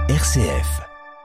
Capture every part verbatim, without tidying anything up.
R C F.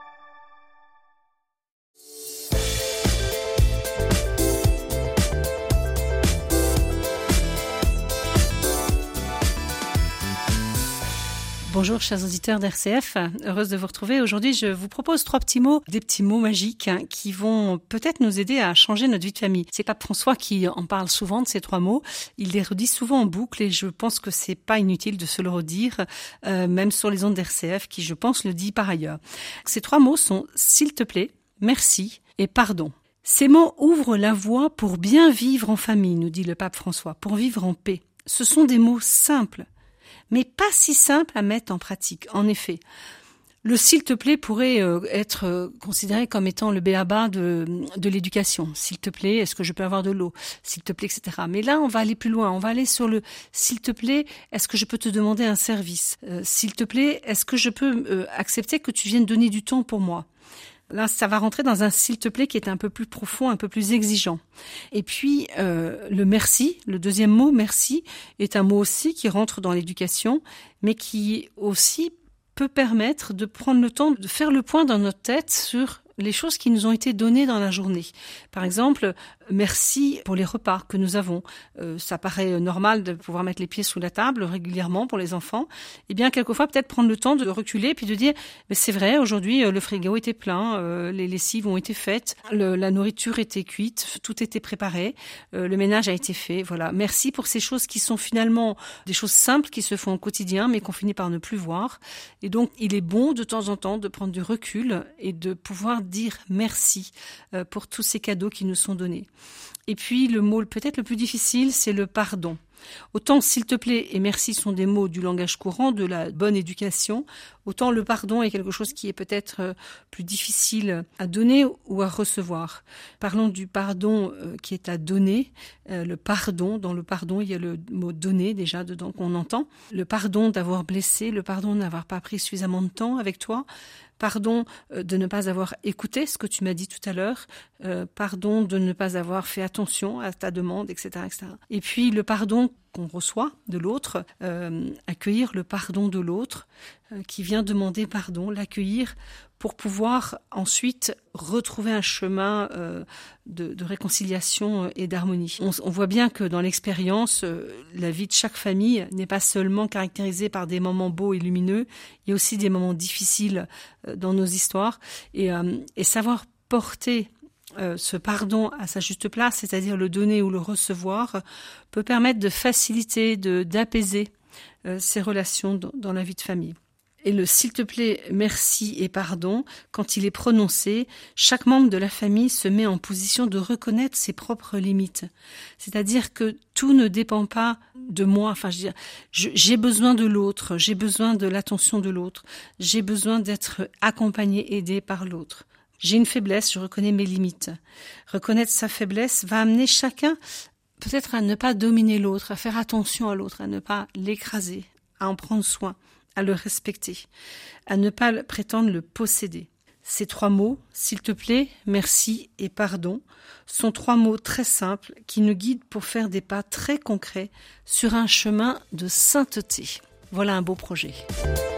Bonjour chers auditeurs d'R C F, heureuse de vous retrouver. Aujourd'hui, je vous propose trois petits mots, des petits mots magiques hein, qui vont peut-être nous aider à changer notre vie de famille. C'est Pape François qui en parle souvent de ces trois mots. Il les redit souvent en boucle et je pense que c'est pas inutile de se le redire, euh, même sur les ondes d'R C F qui, je pense, le dit par ailleurs. Ces trois mots sont « s'il te plaît »,« merci » et « pardon ». Ces mots ouvrent la voie pour bien vivre en famille, nous dit le Pape François, pour vivre en paix. Ce sont des mots simples, mais pas si simple à mettre en pratique. En effet, le « s'il te plaît » pourrait euh, être euh, considéré comme étant le b.a.-ba de, de l'éducation. S'il te plaît, est-ce que je peux avoir de l'eau? S'il te plaît, et cetera. Mais là, on va aller plus loin. On va aller sur le « s'il te plaît, est-ce que je peux te demander un service? euh, S'il te plaît, est-ce que je peux euh, accepter que tu viennes donner du temps pour moi ?» Là, ça va rentrer dans un « s'il te plaît » qui est un peu plus profond, un peu plus exigeant. Et puis, euh, le « merci », le deuxième mot « merci » est un mot aussi qui rentre dans l'éducation, mais qui aussi peut permettre de prendre le temps de faire le point dans notre tête sur les choses qui nous ont été données dans la journée. Par exemple, merci pour les repas que nous avons. Euh, ça paraît normal de pouvoir mettre les pieds sous la table régulièrement pour les enfants. Eh bien, quelquefois, peut-être prendre le temps de reculer puis de dire mais c'est vrai, aujourd'hui, le frigo était plein, euh, les lessives ont été faites, le, la nourriture était cuite, tout était préparé, euh, le ménage a été fait. Voilà. Merci pour ces choses qui sont finalement des choses simples qui se font au quotidien, mais qu'on finit par ne plus voir. Et donc, il est bon de temps en temps de prendre du recul et de pouvoir dire merci euh, pour tous ces cadeaux qui nous sont donnés. Et puis le mot peut-être le plus difficile, c'est le pardon. Autant s'il te plaît et merci sont des mots du langage courant, de la bonne éducation, autant le pardon est quelque chose qui est peut-être plus difficile à donner ou à recevoir. Parlons du pardon qui est à donner. Le pardon, dans le pardon, il y a le mot donner déjà dedans qu'on entend. Le pardon d'avoir blessé, le pardon de n'avoir pas pris suffisamment de temps avec toi. Pardon de ne pas avoir écouté ce que tu m'as dit tout à l'heure. Euh, pardon de ne pas avoir fait attention à ta demande, et cetera, et cetera. Et puis le pardon qu'on reçoit de l'autre, euh, accueillir le pardon de l'autre euh, qui vient demander pardon, l'accueillir pour pouvoir ensuite retrouver un chemin euh, de, de réconciliation et d'harmonie. On, on voit bien que dans l'expérience, euh, la vie de chaque famille n'est pas seulement caractérisée par des moments beaux et lumineux, il y a aussi des moments difficiles euh, dans nos histoires. Et, euh, et savoir porter Euh, ce pardon à sa juste place, c'est-à-dire le donner ou le recevoir, peut permettre de faciliter, de, d'apaiser euh, ces relations dans, dans la vie de famille. Et le « s'il te plaît, merci et pardon », quand il est prononcé, chaque membre de la famille se met en position de reconnaître ses propres limites. C'est-à-dire que tout ne dépend pas de moi. Enfin, je veux dire, je, j'ai besoin de l'autre, j'ai besoin de l'attention de l'autre, j'ai besoin d'être accompagné, aidé par l'autre. J'ai une faiblesse, je reconnais mes limites. Reconnaître sa faiblesse va amener chacun peut-être à ne pas dominer l'autre, à faire attention à l'autre, à ne pas l'écraser, à en prendre soin, à le respecter, à ne pas prétendre le posséder. Ces trois mots, s'il te plaît, merci et pardon, sont trois mots très simples qui nous guident pour faire des pas très concrets sur un chemin de sainteté. Voilà un beau projet.